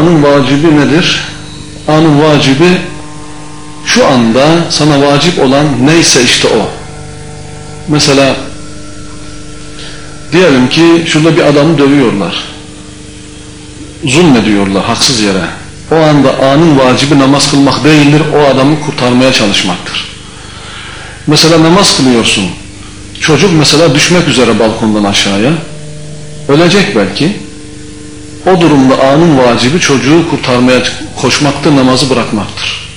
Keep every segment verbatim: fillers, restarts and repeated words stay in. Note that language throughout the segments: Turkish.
anın vacibi nedir? Anın vacibi şu anda sana vacip olan neyse işte o. Mesela diyelim ki şurada bir adamı dövüyorlar. Zulmediyorlar haksız yere. O anda anın vacibi namaz kılmak değildir, o adamı kurtarmaya çalışmaktır. Mesela namaz kılıyorsun. Çocuk mesela düşmek üzere balkondan aşağıya. Ölecek belki. O durumda anın vacibi çocuğu kurtarmaya koşmaktır, namazı bırakmaktır.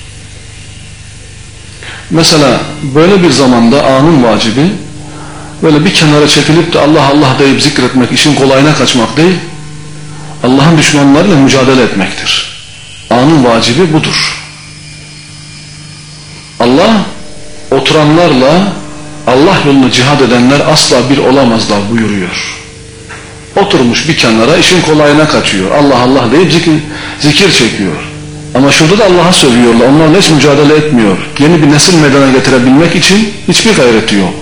Mesela böyle bir zamanda anın vacibi böyle bir kenara çekilip de Allah Allah deyip zikretmek, işin kolayına kaçmak değil, Allah'ın düşmanlarıyla mücadele etmektir. Anın vacibi budur. Allah oturanlarla Allah yolunu cihad edenler asla bir olamazlar buyuruyor. Oturmuş bir kenara işin kolayına kaçıyor. Allah Allah deyip zikir, zikir çekiyor. Ama şurada da Allah'a sövüyorlar. Onlarla hiç mücadele etmiyor. Yeni bir nesil meydana getirebilmek için hiçbir gayreti yok.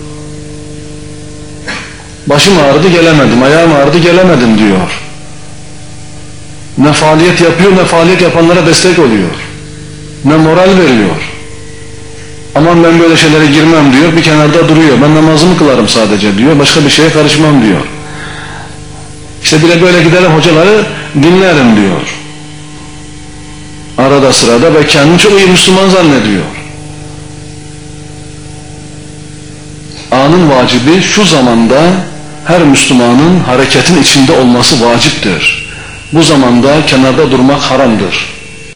Başım ağrıdı gelemedim, ayağım ağrıdı gelemedim diyor. Ne faaliyet yapıyor, ne faaliyet yapanlara destek oluyor. Ne moral veriyor. Aman ben böyle şeylere girmem diyor, bir kenarda duruyor. Ben namazımı kılarım sadece diyor, başka bir şeye karışmam diyor. İşte bile böyle gidelim hocaları dinlerim diyor. Arada sırada ve kendini çok iyi Müslüman zannediyor. Anın vacibi şu zamanda her Müslümanın hareketin içinde olması vaciptir. Bu zamanda kenarda durmak haramdır.